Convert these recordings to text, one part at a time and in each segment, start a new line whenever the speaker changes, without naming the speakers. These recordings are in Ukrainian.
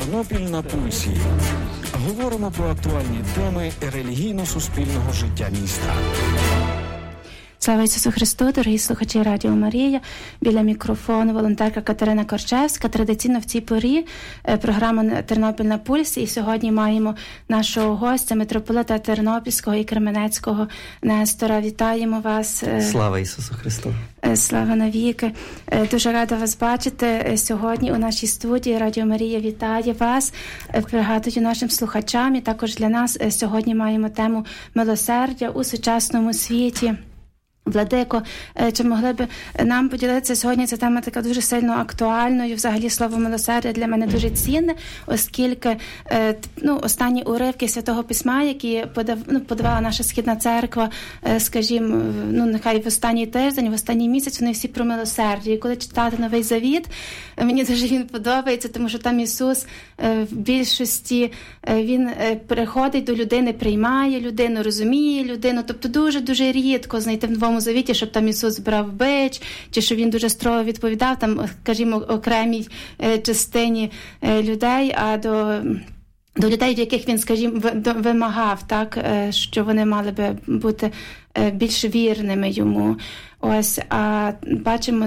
Тернопіль на пульсі. Говоримо про актуальні теми релігійно-суспільного життя міста.
Слава Ісусу Христу, дорогі слухачі Радіо Марія. Біля мікрофону волонтерка Катерина Корчевська. Традиційно в цій порі програма «Тернопіль на пульсі». І сьогодні маємо нашого гостя, митрополита Тернопільського і Кременецького Нестора. Вітаємо вас.
Слава Ісусу Христу.
Слава навіки. Дуже рада вас бачити сьогодні у нашій студії. Радіо Марія вітає вас. Пригадую нашим слухачам і також для нас сьогодні маємо тему милосердя у сучасному світі. Владико, чи могли б нам поділитися сьогодні, ця тема така дуже сильно актуальною, взагалі слово милосердя для мене дуже цінне, оскільки останні уривки Святого Письма, які подавала наша Східна Церква, скажімо, нехай в останній тиждень, в останній місяць, вони всі про милосердя. І коли читати Новий Завіт, мені дуже він подобається, тому що там Ісус в більшості, він приходить до людини, приймає людину, розуміє людину, тобто дуже-дуже рідко знайти в Новому Завіті, щоб там Ісус брав бич, чи щоб він дуже строго відповідав, там, скажімо, окремій частині людей, а до людей, в яких він, скажімо, вимагав, так, що вони мали би бути більш вірними йому. Ось, а бачимо,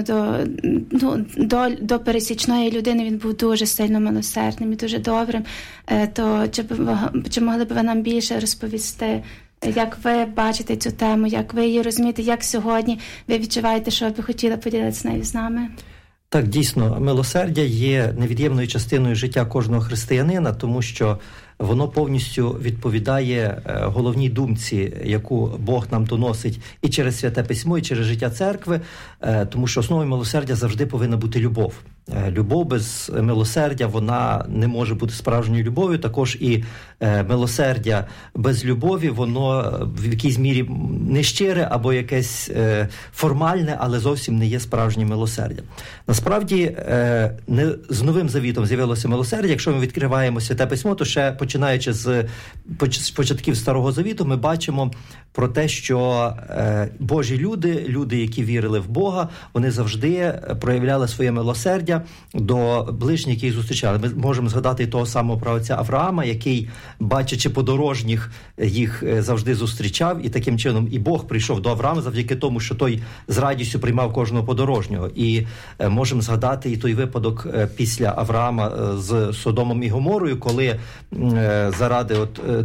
до пересічної людини він був дуже сильно милосердним і дуже добрим. То чи могли б ви нам більше розповісти, як ви бачите цю тему, як ви її розумієте, як сьогодні ви відчуваєте, що ви хотіли поділитися нею з нами?
Так, дійсно, милосердя є невід'ємною частиною життя кожного християнина, тому що воно повністю відповідає головній думці, яку Бог нам доносить і через Святе Письмо, і через життя церкви, тому що основою милосердя завжди повинна бути любов. Любов без милосердя, вона не може бути справжньою любов'ю, також і милосердя без любові, воно в якійсь мірі нещире або якесь формальне, але зовсім не є справжнім милосердям. Насправді, не з Новим Завітом з'явилося милосердя. Якщо ми відкриваємо Святе Письмо, то ще починаючи з початків Старого Завіту, ми бачимо про те, що Божі люди, які вірили в Бога, вони завжди проявляли своє милосердя до ближніх, яких зустрічали. Ми можемо згадати і того самого праотця Авраама, який, бачачи подорожніх, їх завжди зустрічав, і таким чином і Бог прийшов до Авраама завдяки тому, що той з радістю приймав кожного подорожнього. І можемо згадати і той випадок після Авраама з Содомом і Гоморою, коли заради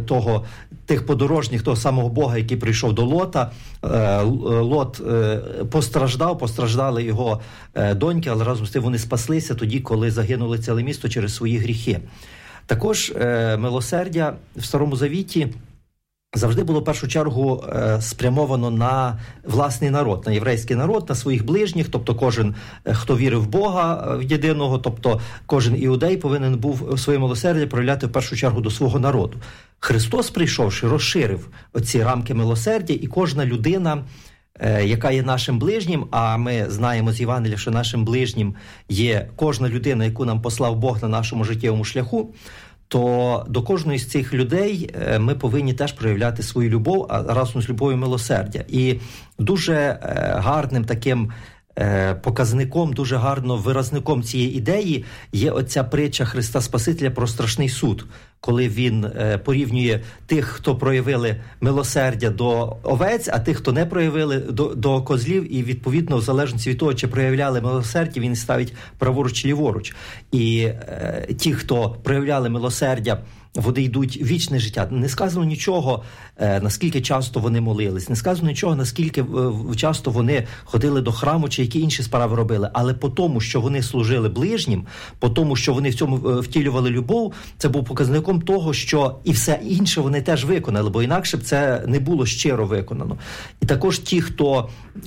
тих подорожніх, того самого Бога, який прийшов до Лота, Лот постраждали його доньки, але разом з тим вони спаслися тоді, коли загинули ціле місто через свої гріхи. Також милосердя в Старому Завіті завжди було в першу чергу спрямовано на власний народ, на єврейський народ, на своїх ближніх, тобто кожен, хто вірив в Бога в єдиного, тобто кожен іудей повинен був своє милосердя проявляти в першу чергу до свого народу. Христос, прийшовши, розширив оці рамки милосердя, і кожна людина, яка є нашим ближнім, а ми знаємо з Євангелія, що нашим ближнім є кожна людина, яку нам послав Бог на нашому життєвому шляху, то до кожної з цих людей ми повинні теж проявляти свою любов, а разом з любов'ю милосердя. І дуже гарним таким показником, дуже гарно виразником цієї ідеї є оця притча Христа Спасителя про страшний суд, коли він порівнює тих, хто проявили милосердя до овець, а тих, хто не проявили, до козлів, і відповідно, в залежності від того, чи проявляли милосердя, він ставить праворуч чи ліворуч. І ті, хто проявляли милосердя, вони йдуть в вічне життя. Не сказано нічого, наскільки часто вони молились, не сказано нічого, наскільки часто вони ходили до храму чи які інші справи робили. Але по тому, що вони служили ближнім, по тому, що вони в цьому втілювали любов, це був показником того, що і все інше вони теж виконали, бо інакше б це не було щиро виконано. І також ті, хто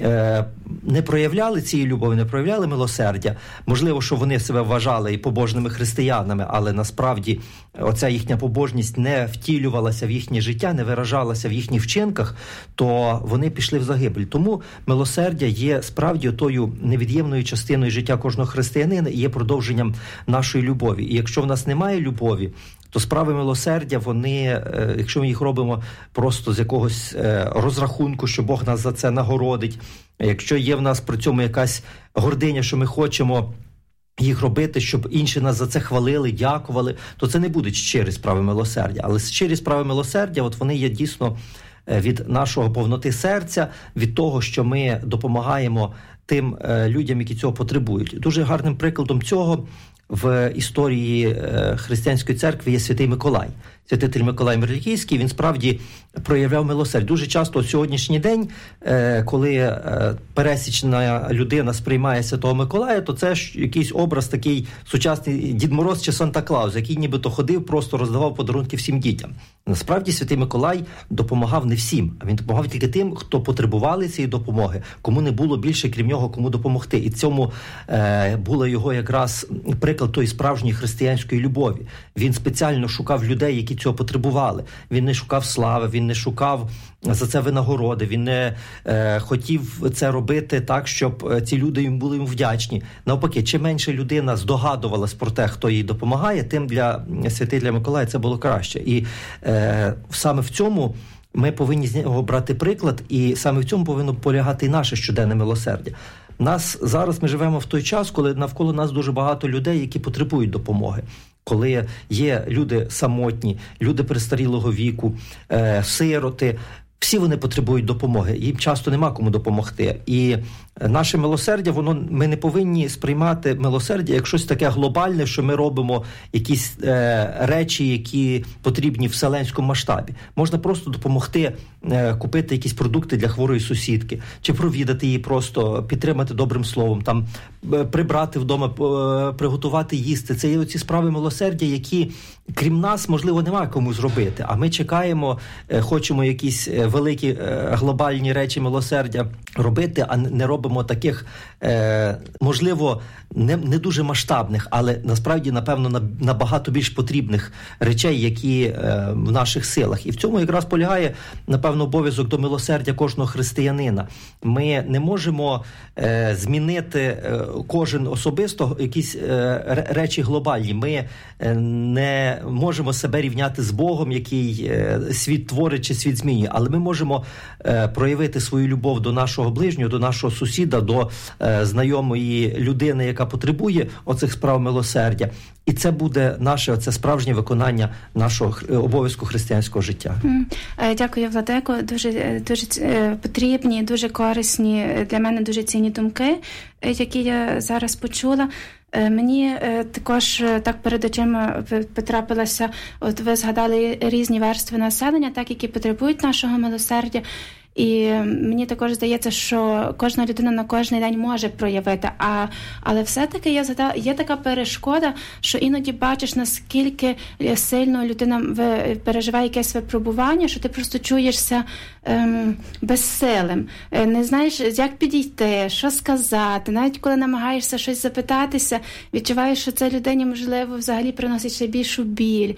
не проявляли цієї любові, не проявляли милосердя, можливо, що вони себе вважали і побожними християнами, але насправді оця їхня побожність не втілювалася в їхнє життя, не виражалася в їхніх вчинках, то вони пішли в загибель. Тому милосердя є справді тою невід'ємною частиною життя кожного християнина і є продовженням нашої любові. І якщо в нас немає любові, то справи милосердя, вони, якщо ми їх робимо просто з якогось розрахунку, що Бог нас за це нагородить, якщо є в нас при цьому якась гординя, що ми хочемо їх робити, щоб інші нас за це хвалили, дякували, то це не будуть щирі справи милосердя. Але щирі справи милосердя, от вони є дійсно від нашого повноти серця, від того, що ми допомагаємо тим людям, які цього потребують. Дуже гарним прикладом цього в історії християнської церкви є святий Миколай. Святитель Миколай Мирлікійський, він справді проявляв милосердя. Дуже часто сьогоднішній день, коли пересічна людина сприймає Святого Миколая, то це ж якийсь образ такий сучасний Дід Мороз чи Санта-Клаус, який нібито ходив, просто роздавав подарунки всім дітям. Насправді Святий Миколай допомагав не всім, а він допомагав тільки тим, хто потребували цієї допомоги, кому не було більше, крім нього, кому допомогти. І цьому було його якраз приклад тої справжньої християнської любові. Він спеціально шукав людей, які цього потребували. Він не шукав слави, він не шукав за це винагороди, він не хотів це робити так, щоб ці люди їм були йому вдячні. Навпаки, чим менше людина здогадувалась про те, хто їй допомагає, тим для Святителя Миколая це було краще. І саме в цьому ми повинні з нього брати приклад, і саме в цьому повинно полягати і наше щоденне милосердя. Зараз ми живемо в той час, коли навколо нас дуже багато людей, які потребують допомоги. Коли є люди самотні, люди престарілого віку, сироти, всі вони потребують допомоги, їм часто нема кому допомогти. І наше милосердя, ми не повинні сприймати милосердя як щось таке глобальне, що ми робимо якісь речі, які потрібні в вселенському масштабі. Можна просто допомогти купити якісь продукти для хворої сусідки, чи провідати її просто, підтримати добрим словом, там прибрати вдома, приготувати їсти. Це є оці справи милосердя, які, крім нас, можливо, немає кому зробити. А ми чекаємо, хочемо якісь великі глобальні речі милосердя робити, а не робимо таких, можливо, не дуже масштабних, але насправді, напевно, набагато більш потрібних речей, які в наших силах. І в цьому якраз полягає, напевно, обов'язок до милосердя кожного християнина. Ми не можемо змінити кожен особисто якісь речі глобальні. Ми не можемо себе рівняти з Богом, який світ творить чи світ змінює, але ми можемо проявити свою любов до нашого ближнього, до нашого сусіда, до знайомої людини, яка потребує оцих справ милосердя. І це буде наше справжнє виконання нашого обов'язку християнського життя.
Дякую, Владико. Дуже потрібні, дуже корисні, для мене дуже цінні думки, які я зараз почула. Мені також так перед очима потрапилося, от ви згадали різні верстви населення, так, які потребують нашого милосердя. І мені також здається, що кожна людина на кожний день може проявити. Але все-таки є така перешкода, що іноді бачиш, наскільки сильно людина переживає якесь випробування, що ти просто чуєшся безсилим. Не знаєш, як підійти, що сказати. Навіть коли намагаєшся щось запитатися, відчуваєш, що це людині, можливо, взагалі приносить ще більшу біль.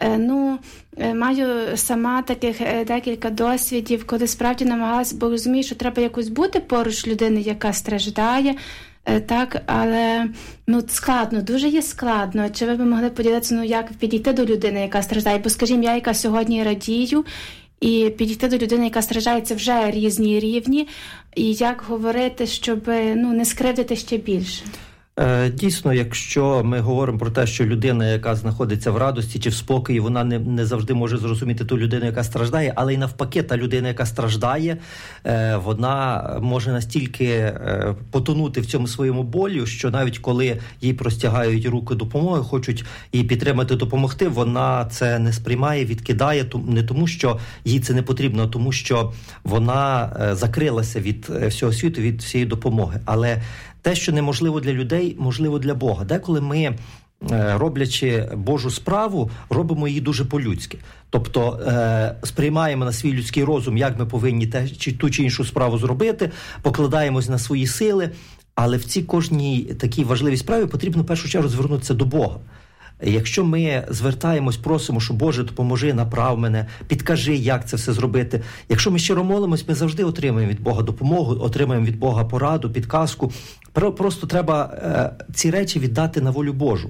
Маю сама таких декілька досвідів, коли справді намагалася, бо розумію, що треба якось бути поруч людини, яка страждає, так, але складно, дуже є складно. Чи ви б могли поділитися, як підійти до людини, яка страждає? Бо, скажімо, я, яка сьогодні радію, і підійти до людини, яка страждає, це вже різні рівні, і як говорити, щоб не скривдити ще більше?
Дійсно, якщо ми говоримо про те, що людина, яка знаходиться в радості чи в спокої, вона не завжди може зрозуміти ту людину, яка страждає, але й навпаки, та людина, яка страждає, вона може настільки потонути в цьому своєму болю, що навіть коли їй простягають руки допомоги, хочуть їй підтримати, допомогти, вона це не сприймає, відкидає, не тому, що їй це не потрібно, а тому, що вона закрилася від всього світу, від всієї допомоги. Але те, що неможливо для людей, можливо для Бога. Деколи ми, роблячи Божу справу, робимо її дуже по-людськи. Тобто сприймаємо на свій людський розум, як ми повинні ту чи іншу справу зробити, покладаємось на свої сили, але в цій кожній такій важливій справі потрібно в першу чергу звернутися до Бога. Якщо ми звертаємось, просимо, що Боже, допоможи, направ мене, підкажи, як це все зробити. Якщо ми щиро молимось, ми завжди отримаємо від Бога допомогу, отримаємо від Бога пораду, підказку. Просто треба ці речі віддати на волю Божу.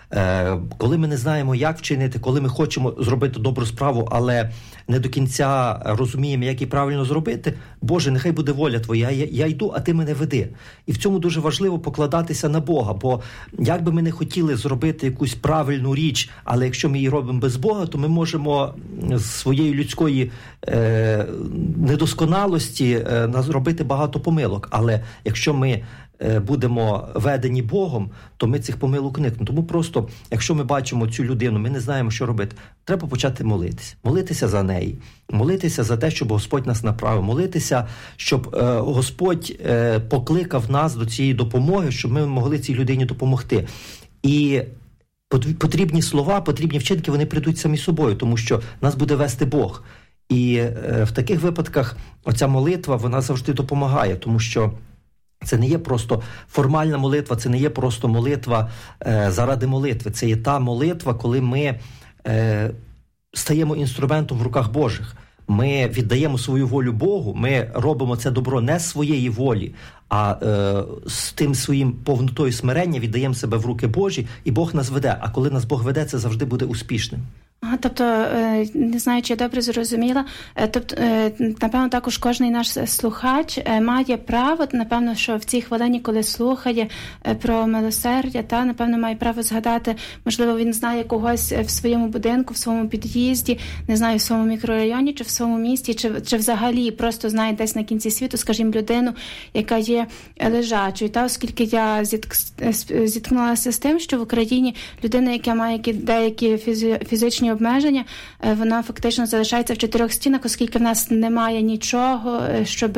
Коли ми не знаємо, як вчинити, коли ми хочемо зробити добру справу, але не до кінця розуміємо, як і правильно зробити, Боже, нехай буде воля Твоя, я йду, а Ти мене веди. І в цьому дуже важливо покладатися на Бога, бо як би ми не хотіли зробити якусь правильну річ, але якщо ми її робимо без Бога, то ми можемо з своєї людської недосконалості зробити багато помилок. Але якщо ми будемо ведені Богом, то ми цих помилок уникнемо. Тому просто, якщо ми бачимо цю людину, ми не знаємо, що робити, треба почати молитися. Молитися за неї. Молитися за те, щоб Господь нас направив. Молитися, щоб Господь покликав нас до цієї допомоги, щоб ми могли цій людині допомогти. І потрібні слова, потрібні вчинки, вони прийдуть самі собою, тому що нас буде вести Бог. І в таких випадках оця молитва, вона завжди допомагає, тому що це не є просто формальна молитва, це не є просто молитва заради молитви. Це є та молитва, коли ми стаємо інструментом в руках Божих. Ми віддаємо свою волю Богу, ми робимо це добро не з своєї волі, а з тим своїм повнотою смирення віддаємо себе в руки Божі, і Бог нас веде. А коли нас Бог веде, це завжди буде успішним.
Тобто, не знаю, чи я добре зрозуміла, тобто, напевно, також кожний наш слухач має право, напевно, що в цій хвилині, коли слухає про милосердя, напевно, має право згадати, можливо, він знає когось в своєму будинку, в своєму під'їзді, не знаю, в своєму мікрорайоні, чи в своєму місті, чи взагалі просто знає десь на кінці світу, скажімо, людину, яка є лежачою. Оскільки я зіткнулася з тим, що в Україні людина, яка має деякі фізичні обмеження, вона фактично залишається в 4 стінах, оскільки в нас немає нічого, щоб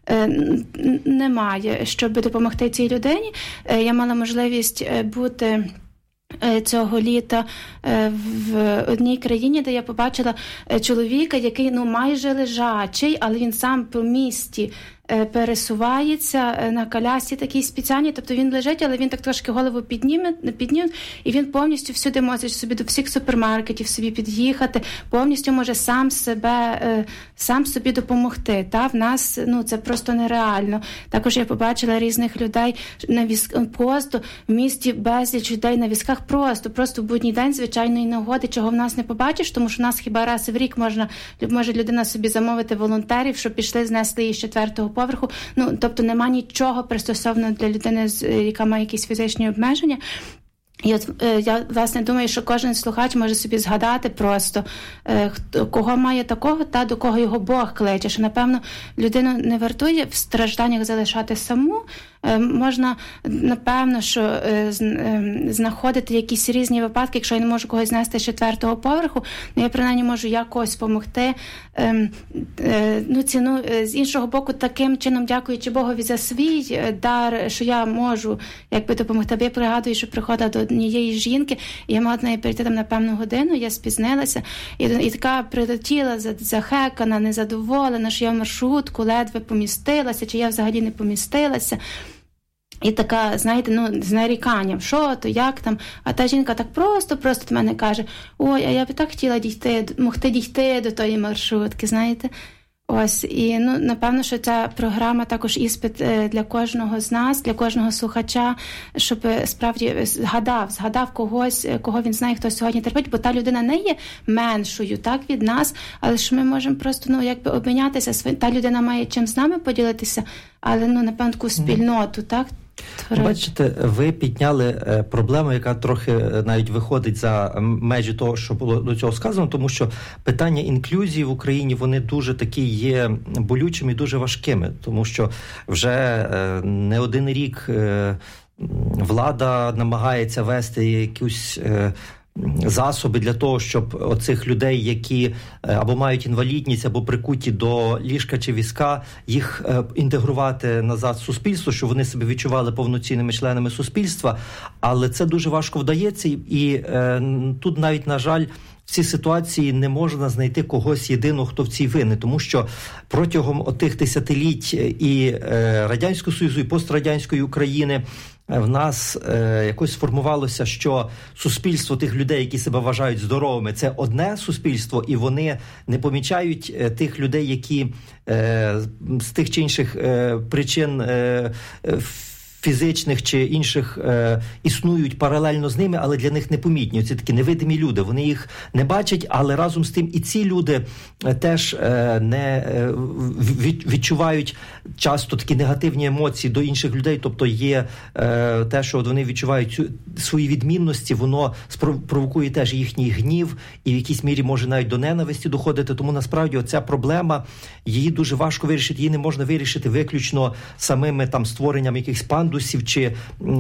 допомогти цій людині. Я мала можливість бути цього літа в одній країні, де я побачила чоловіка, який майже лежачий, але він сам по місті пересувається на колясці такій спеціальній, тобто він лежить, але він так трошки голову підніме, і він повністю всюди може собі до всіх супермаркетів собі під'їхати, повністю може сам собі допомогти. В нас, це просто нереально. Також я побачила різних людей просто в місті безліч людей на візках, просто в будній день звичайної нагоди, чого в нас не побачиш, тому що в нас хіба раз в рік може людина собі замовити волонтерів, щоб пішли, знесли її з 4-го поверху. Тобто нема нічого пристосованого для людини, яка має якісь фізичні обмеження. І от я, власне, думаю, що кожен слухач може собі згадати просто, кого має такого, до кого його Бог кличе, що, напевно, людину не вартує в стражданнях залишати саму. Можна, напевно, що знаходити якісь різні випадки, якщо я не можу когось знести з 4-го поверху, я, принаймні, можу якось допомогти. З іншого боку, таким чином, дякуючи Богові за свій дар, що я можу допомогти. Бо я пригадую, що приходила до однієї жінки, і я мала до неї перейти на певну годину, я спізнилася, і така прилетіла захекана, незадоволена, що я в маршрутку ледве помістилася, чи я взагалі не помістилася. І така, знаєте, з наріканням, що то, як там. А та жінка так просто до мене каже: ой, а я б так хотіла могти дійти до тої маршрутки, знаєте. Ось, і, напевно, що ця програма також іспит для кожного з нас, для кожного слухача, щоб справді згадав когось, кого він знає, хто сьогодні терпить, бо та людина не є меншою, від нас, але ж ми можемо просто, обмінятися, та людина має чим з нами поділитися, але, напевно, таку спільноту,
Бачите, ви підняли проблему, яка трохи навіть виходить за межі того, що було до цього сказано, тому що питання інклюзії в Україні, вони дуже такі є болючими і дуже важкими, тому що вже не один рік влада намагається вести якусь засоби для того, щоб оцих людей, які або мають інвалідність, або прикуті до ліжка чи візка, їх інтегрувати назад в суспільство, щоб вони себе відчували повноцінними членами суспільства. Але це дуже важко вдається, і тут навіть, на жаль, в цій ситуації не можна знайти когось єдиного, хто в цій винний, тому що протягом отих десятиліть і Радянського Союзу, і пострадянської України в нас якось сформувалося, що суспільство тих людей, які себе вважають здоровими, це одне суспільство, і вони не помічають тих людей, які з тих чи інших причин фізичних чи інших існують паралельно з ними, але для них непомітні. Це такі невидимі люди. Вони їх не бачать, але разом з тим і ці люди теж не відчувають часто такі негативні емоції до інших людей. Тобто є те, що вони відчувають свої відмінності, воно провокує теж їхній гнів і в якійсь мірі може навіть до ненависті доходити. Тому насправді оця проблема, її дуже важко вирішити. Її не можна вирішити виключно самими там створенням якихось пандусів чи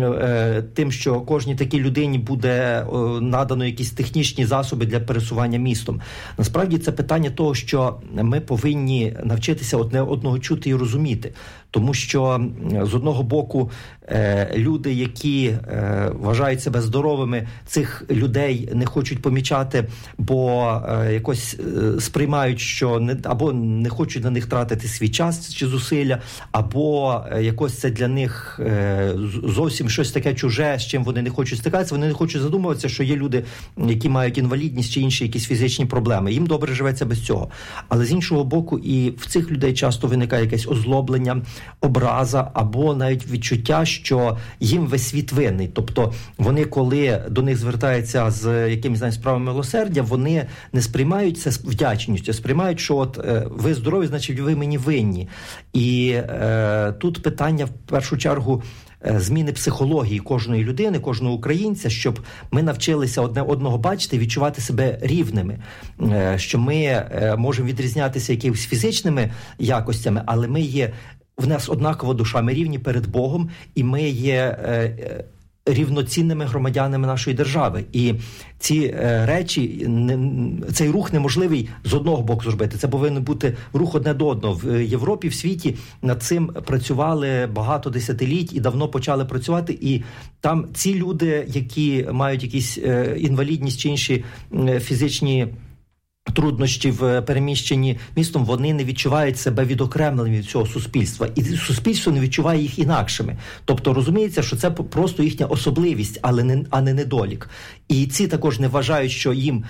тим, що кожній такій людині буде надано якісь технічні засоби для пересування містом. Насправді це питання того, що ми повинні навчитися одне одного чути і розуміти. Тому що з одного боку люди, які вважають себе здоровими, цих людей не хочуть помічати, бо якось сприймають, що або не хочуть на них тратити свій час чи зусилля, або якось це для них зовсім щось таке чуже, з чим вони не хочуть стикатися, вони не хочуть задумуватися, що є люди, які мають інвалідність чи інші якісь фізичні проблеми. Їм добре живеться без цього. Але з іншого боку, і в цих людей часто виникає якесь озлоблення, образа або навіть відчуття, що їм весь світ винний. Тобто вони, коли до них звертаються з якимись справами милосердя, вони не сприймають це з вдячністю, сприймають, що от ви здорові, значить ви мені винні. І тут питання в першу чергу зміни психології кожної людини, кожного українця, щоб ми навчилися одне одного бачити і відчувати себе рівними, що ми можемо відрізнятися якимись фізичними якостями, але ми є, в нас однакова душа, ми рівні перед Богом, і ми є рівноцінними громадянами нашої держави. І ці речі, цей рух неможливий з одного боку зробити. Це повинен бути рух одне до одного. В Європі, в світі над цим працювали багато десятиліть і давно почали працювати. І там ці люди, які мають якісь інвалідність чи інші фізичні труднощі в переміщенні містом, вони не відчувають себе відокремленими від цього суспільства. І суспільство не відчуває їх інакшими. Тобто розуміється, що це просто їхня особливість, а не недолік. І ці також не вважають, що їм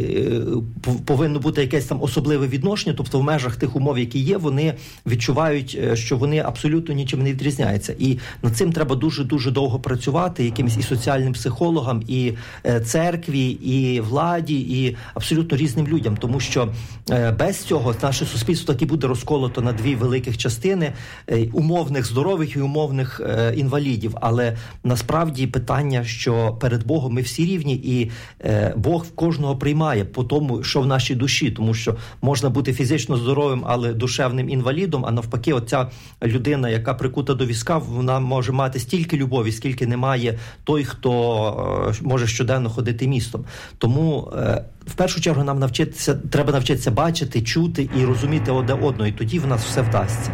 повинно бути якесь там особливе відношення, тобто в межах тих умов, які є, вони відчувають, що вони абсолютно нічим не відрізняються. І над цим треба дуже-дуже довго працювати якимось і соціальним психологам, і церкві, і владі, і абсолютно різним людям. Тому що без цього наше суспільство таки буде розколото на дві великих частини умовних здорових і умовних інвалідів. Але насправді питання, що перед Богом ми всі рівні, і Бог кожного приймає по тому, що в нашій душі. Тому що можна бути фізично здоровим, але душевним інвалідом, а навпаки, оця людина, яка прикута до візка, вона може мати стільки любові, скільки немає той, хто може щоденно ходити містом. Тому в першу чергу нам треба навчитися бачити, чути і розуміти одне одного, і тоді в нас все вдасться.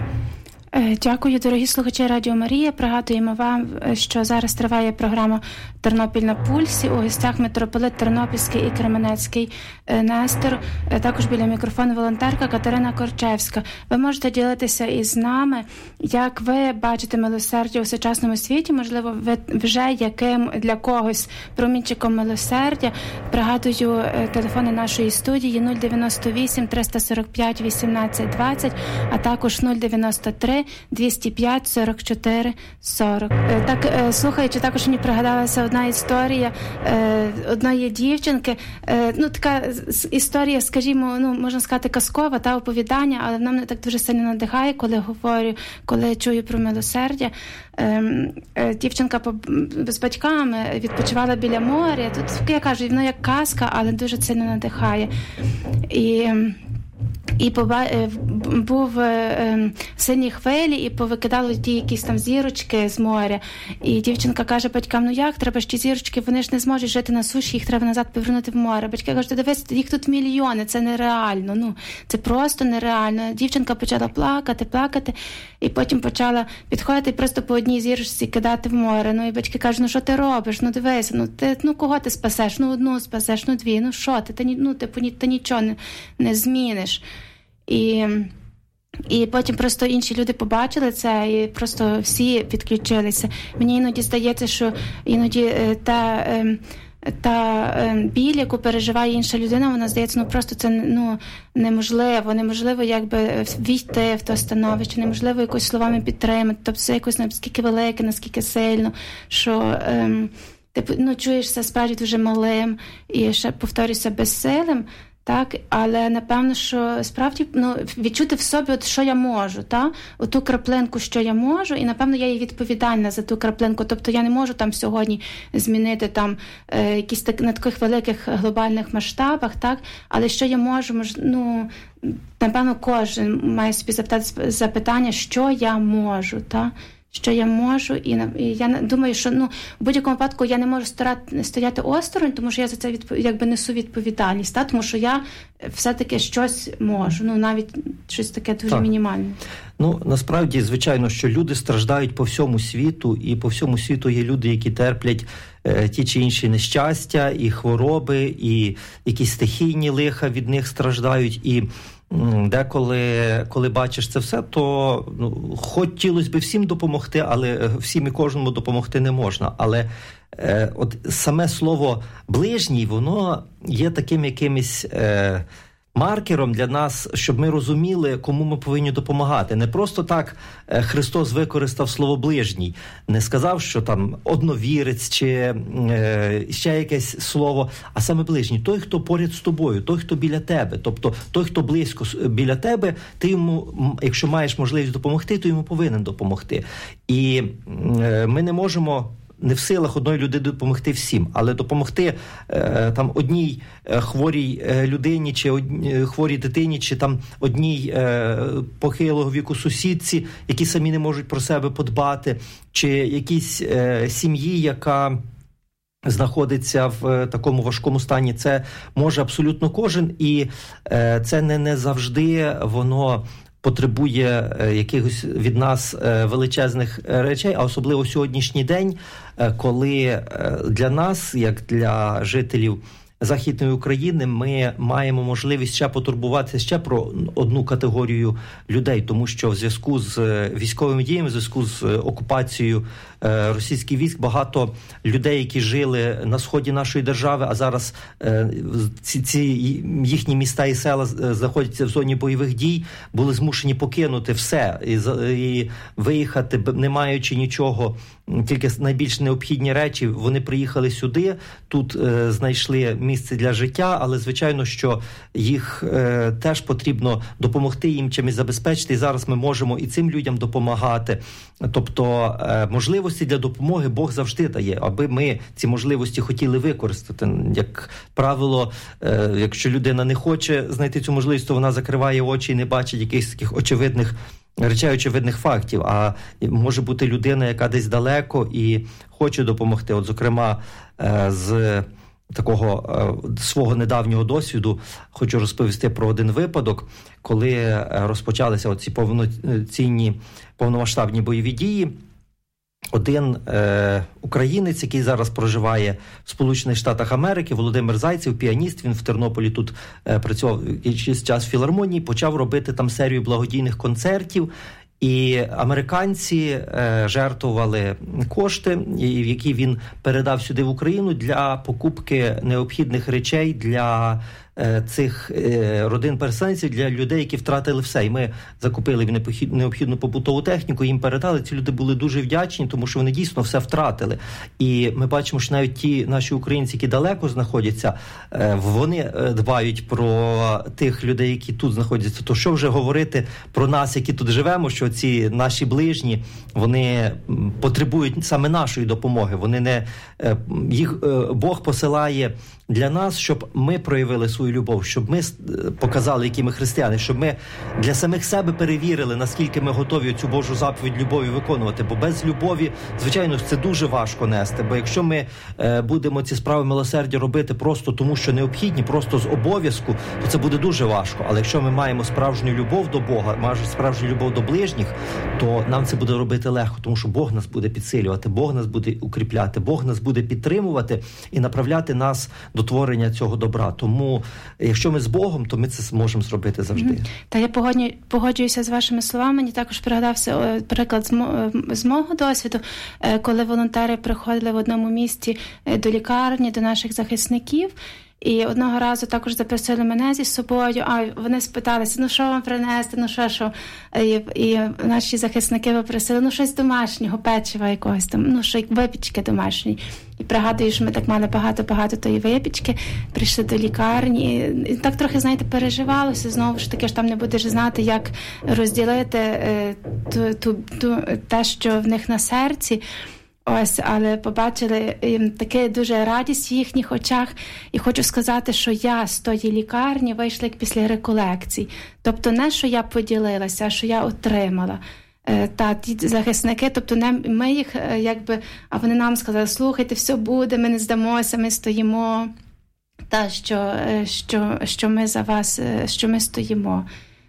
Дякую, дорогі слухачі Радіо Марія. Пригадуємо вам, що зараз триває програма «Тернопіль на пульсі». У гостях митрополит Тернопільський і Кременецький Нестор. Також біля мікрофону волонтерка Катерина Корчевська. Ви можете ділитися із нами, як ви бачите милосердя у сучасному світі. Можливо, ви вже яким для когось промінчиком милосердя. Пригадую телефони нашої студії 098 345 18 20, а також 093 205 44 40. Так, слухаючи, також мені пригадалася одна історія одної дівчинки. Така історія, скажімо, можна сказати, казкова, та оповідання, але вона мене так дуже сильно надихає, коли чую про милосердя. Дівчинка з батьками відпочивала біля моря. Тут, я кажу, воно як казка, але дуже сильно надихає. І був сильні хвилі, і повикидали ті якісь там зірочки з моря. І дівчинка каже батькам, як, треба ж ті зірочки, вони ж не зможуть жити на суші, їх треба назад повернути в море. Батьки кажуть, дивись, їх тут мільйони, це нереально, це просто нереально. Дівчинка почала плакати, і потім почала підходити і просто по одній зірочці кидати в море. І батьки кажуть, що ти робиш, дивись, кого ти спасеш, одну спасеш, дві, що ти, ти нічого не зміниш. І потім просто інші люди побачили це, і просто всі підключилися. Мені іноді здається, що іноді та біль, яку переживає інша людина, вона здається, просто це неможливо якби війти в те становище, неможливо якось словами підтримати, тобто це якось наскільки велике, наскільки сильно, що ти чуєшся справді дуже малим і ще, повторюся, безсилим. Так, але напевно, що справді відчути в собі, що я можу, оту краплинку, що я можу, і напевно я є відповідальна за ту краплинку. Тобто я не можу там сьогодні змінити якісь на таких великих глобальних масштабах, так, але що я можу, напевно, кожен має собі запитати запитання, що я можу, так. Що я можу, і я думаю, що в будь-якому випадку я не можу стояти осторонь, тому що я за це якби несу відповідальність, тому що я все-таки щось можу, навіть щось таке дуже мінімальне.
Насправді, звичайно, що люди страждають по всьому світу, і по всьому світу є люди, які терплять ті чи інші нещастя, і хвороби, і якісь стихійні лиха від них страждають, і деколи, коли бачиш це все, то хотілося б всім допомогти, але всім і кожному допомогти не можна. Але от саме слово «ближній», воно є таким якимось маркером для нас, щоб ми розуміли, кому ми повинні допомагати. Не просто так Христос використав слово «ближній», не сказав, що там одновірець чи ще якесь слово, а саме ближній. Той, хто поряд з тобою, той, хто біля тебе. Тобто той, хто близько біля тебе, ти йому, якщо маєш можливість допомогти, то йому повинен допомогти. І ми не можемо не в силах одної людини допомогти всім, але допомогти одній хворій людині, чи хворій дитині, чи одній похилого віку сусідці, які самі не можуть про себе подбати, чи якійсь сім'ї, яка знаходиться в такому важкому стані. Це може абсолютно кожен, і це не завжди воно потребує якихось від нас величезних речей, а особливо сьогоднішній день, коли для нас, як для жителів Західної України, ми маємо можливість ще потурбуватися ще про одну категорію людей, тому що в зв'язку з військовими діями, в зв'язку з окупацією російських військ, багато людей, які жили на сході нашої держави, а зараз ці їхні міста і села знаходяться в зоні бойових дій, були змушені покинути все і виїхати, не маючи нічого, тільки найбільш необхідні речі. Вони приїхали сюди, тут знайшли місце для життя, але, звичайно, що їх теж потрібно допомогти їм чимось забезпечити, і зараз ми можемо і цим людям допомагати. Тобто можливості для допомоги Бог завжди дає, аби ми ці можливості хотіли використати. Як правило, якщо людина не хоче знайти цю можливість, то вона закриває очі і не бачить якихось таких очевидних речей, очевидних фактів. А може бути людина, яка десь далеко і хоче допомогти. От, зокрема, з такого свого недавнього досвіду хочу розповісти про один випадок, коли розпочалися оці повномасштабні бойові дії. Один українець, який зараз проживає в Сполучених Штатах Америки, Володимир Зайцев, піаніст, він в Тернополі тут працював якийсь час в філармонії, почав робити там серію благодійних концертів. І американці жертвували кошти, які він передав сюди в Україну для покупки необхідних речей для цих родин переселенців, для людей, які втратили все. І ми закупили необхідну побутову техніку, їм передали. Ці люди були дуже вдячні, тому що вони дійсно все втратили. І ми бачимо, що навіть ті наші українці, які далеко знаходяться, вони дбають про тих людей, які тут знаходяться. То що вже говорити про нас, які тут живемо, що ці наші ближні, вони потребують саме нашої допомоги. Вони їх Бог посилає для нас, щоб ми проявили свою любов, щоб ми показали, які ми християни, щоб ми для самих себе перевірили, наскільки ми готові цю Божу заповідь любові виконувати. Бо без любові, звичайно, це дуже важко нести. Бо якщо ми будемо ці справи милосердя робити просто тому, що необхідні, просто з обов'язку, то це буде дуже важко. Але якщо ми маємо справжню любов до Бога, маємо справжню любов до ближніх, то нам це буде робити легко, тому що Бог нас буде підсилювати, Бог нас буде укріпляти, Бог нас буде підтримувати і направляти нас до творення цього добра. Тому, якщо ми з Богом, то ми це зможемо зробити завжди.
Та я погоджуюся з вашими словами. Мені також пригадався приклад з мого досвіду, коли волонтери приходили в одному місті до лікарні, до наших захисників. І одного разу також запросили мене зі собою, а вони спиталися, що вам принести, що. І наші захисники попросили, щось домашнього, печива якогось там, що випічки домашні. І пригадую, що ми так мали багато тої випічки, прийшли до лікарні, і так трохи, переживалося, знову ж таки, що там не будеш знати, як розділити те, що в них на серці. Але побачили таке дуже радість в їхніх очах. І хочу сказати, що я з тої лікарні вийшла як після реколекцій. Тобто не, що я поділилася, а що я отримала. Ті захисники, тобто ми їх а вони нам сказали, слухайте, все буде, ми не здамося, ми стоїмо. Що ми за вас, що ми стоїмо.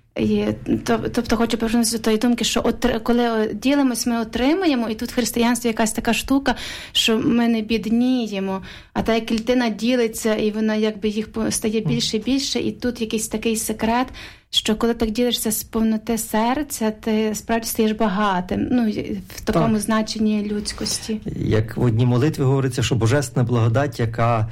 Тобто хочу повернутися до тої думки, що коли ділимось, ми отримуємо, і тут в християнстві якась така штука, що ми не бідніємо, а та як людина ділиться, і вона їх стає більше і більше, і тут якийсь такий секрет, що коли так ділишся з повноти серця, ти справді стаєш багатим, в такому значенні людськості.
Як в одній молитві говориться, що божественна благодать, яка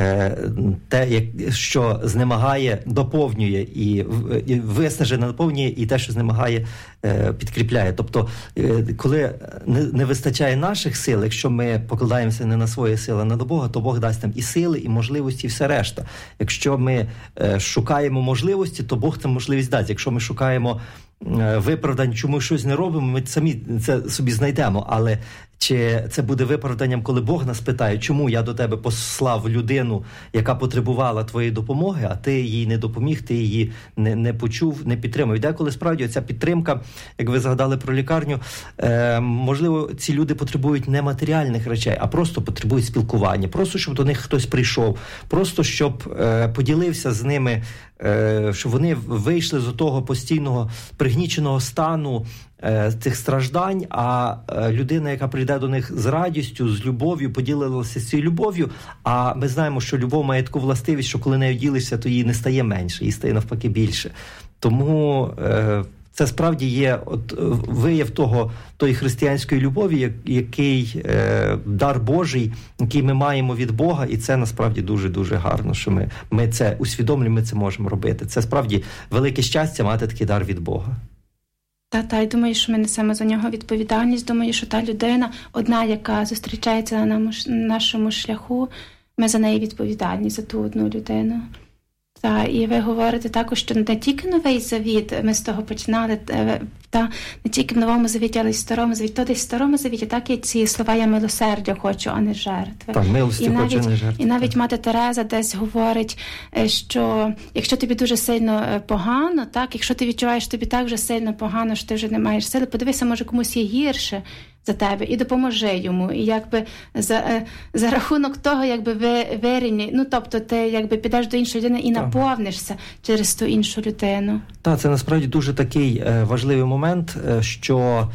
те, що знемагає, доповнює, і виснажене доповнює, і те, що знемагає, підкріпляє. Тобто, коли не вистачає наших сил, якщо ми покладаємося не на свої сили, а на Бога, то Бог дасть нам і сили, і можливості, і все решта. Якщо ми шукаємо можливості, то Бог нам можливість дасть. Якщо ми шукаємо виправдань, чому щось не робимо, ми самі це собі знайдемо. Але чи це буде виправданням, коли Бог нас питає, чому я до тебе послав людину, яка потребувала твоєї допомоги, а ти їй не допоміг, ти її не почув, не підтримав. І деколи справді ця підтримка, як ви згадали про лікарню, можливо, ці люди потребують не матеріальних речей, а просто потребують спілкування, просто щоб до них хтось прийшов, просто щоб поділився з ними, щоб вони вийшли з того постійного пригніченого стану цих страждань, а людина, яка прийде до них з радістю, з любов'ю, поділилася цією любов'ю, а ми знаємо, що любов має таку властивість, що коли нею ділишся, то їй не стає менше, їй стає навпаки більше. Тому це справді є вияв тої християнської любові, який дар Божий, який ми маємо від Бога, і це насправді дуже-дуже гарно, що ми це усвідомлюємо, ми це можемо робити. Це справді велике щастя мати такий дар від Бога.
І думаю, що ми несемо за нього відповідальність. Думаю, що та людина, одна, яка зустрічається на нашому шляху, ми за неї відповідальні, за ту одну людину. І ви говорите також, що не тільки Новий Завіт, ми з того починали, не тільки в Новому Завіті, але й в Старому Завіті. То десь в Старому Завіті так є ці слова «я милосердя хочу, а не жертви».
Так, милості хочу, а не жертви.
І навіть мати Тереза десь говорить, що якщо тобі дуже сильно погано, якщо ти відчуваєш, що тобі так вже сильно погано, що ти вже не маєш сили, подивися, може комусь є гірше за тебе, і допоможи йому. І за рахунок того, вирівняй, тобто ти підеш до іншої людини і наповнишся через ту іншу людину.
Так, це насправді дуже такий важливий момент, що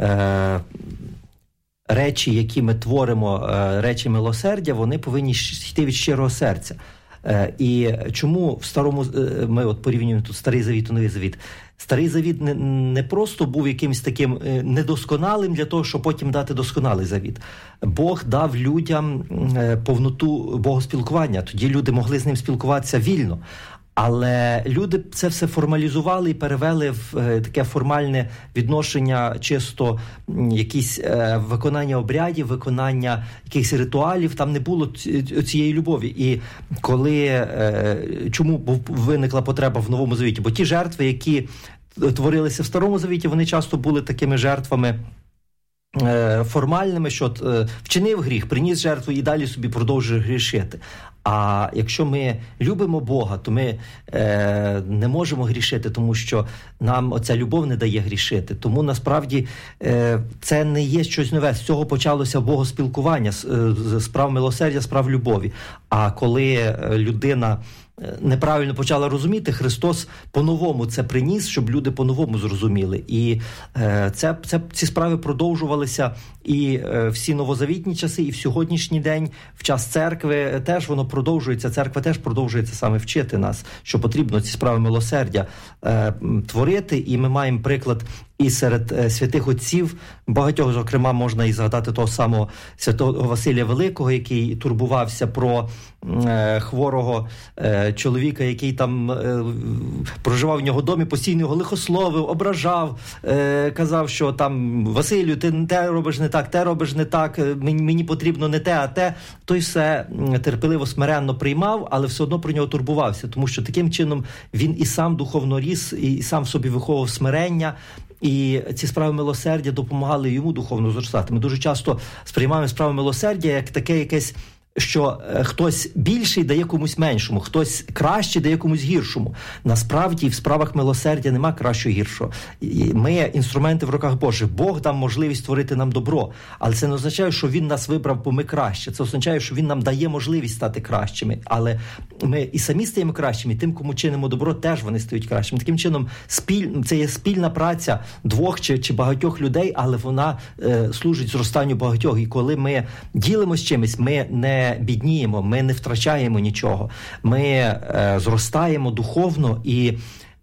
речі, які ми творимо, речі милосердя, вони повинні йти від щирого серця. І чому в Старому, ми порівнюємо тут Старий Завіт і Новий Завіт. Старий Завіт не просто був якимось таким недосконалим для того, щоб потім дати досконалий завіт. Бог дав людям повноту богоспілкування, тоді люди могли з ним спілкуватися вільно. Але люди це все формалізували і перевели в таке формальне відношення, чисто якісь виконання обрядів, виконання якихось ритуалів, там не було цієї любові. І чому виникла потреба в Новому Завіті? Бо ті жертви, які творилися в Старому Завіті, вони часто були такими жертвами формальними, що вчинив гріх, приніс жертву і далі собі продовжує грішити. А якщо ми любимо Бога, то ми не можемо грішити, тому що нам оця любов не дає грішити. Тому насправді це не є щось нове. З цього почалося богоспілкування, з справ милосердя, справ любові. А коли людина неправильно почала розуміти, Христос по-новому це приніс, щоб люди по-новому зрозуміли. І ці справи продовжувалися і всі новозавітні часи, і в сьогоднішній день, в час церкви теж воно продовжується. Церква теж продовжується саме вчити нас, що потрібно ці справи милосердя творити. І ми маємо приклад і серед святих отців, багатьох, зокрема, можна і згадати того самого святого Василія Великого, який турбувався про хворого чоловіка, який там проживав в нього домі, постійно його лихословив, ображав, казав, що там: Василю, ти те робиш не так, те робиш не так, мені потрібно не те, а те. Той все терпеливо, смиренно приймав, але все одно про нього турбувався, тому що таким чином він і сам духовно ріс, і сам в собі виховував смирення. І ці справи милосердя допомагали йому духовно зростати. Ми дуже часто сприймаємо справи милосердя як таке якесь, що хтось більший дає комусь меншому, хтось кращий дає комусь гіршому. Насправді в справах милосердя нема кращого гіршого. Ми інструменти в руках Божих. Бог дав можливість створити нам добро, але це не означає, що Він нас вибрав, бо ми краще. Це означає, що Він нам дає можливість стати кращими. Але ми і самі стаємо кращими, і тим, кому чинимо добро, теж вони стають кращими. Таким чином, це є спільна праця двох чи багатьох людей, але вона служить зростанню багатьох. І коли ми ділимось чимось, ми не бідніємо, ми не втрачаємо нічого. Ми зростаємо духовно, і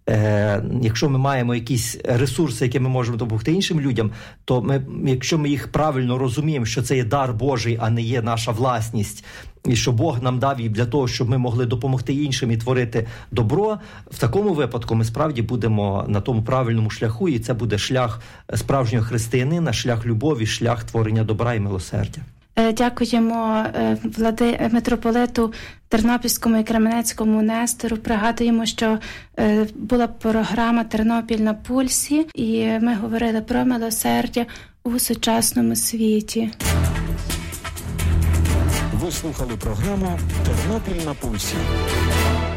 якщо ми маємо якісь ресурси, які ми можемо допомогти іншим людям, то якщо ми їх правильно розуміємо, що це є дар Божий, а не є наша власність, і що Бог нам дав її для того, щоб ми могли допомогти іншим і творити добро, в такому випадку ми справді будемо на тому правильному шляху, і це буде шлях справжнього християнина, шлях любові, шлях творення добра і милосердя.
Дякуємо митрополиту Тернопільському і Кременецькому Нестору. Пригадуємо, що була програма «Тернопіль на пульсі», і ми говорили про милосердя у сучасному світі.
Ви слухали програму «Тернопіль на пульсі».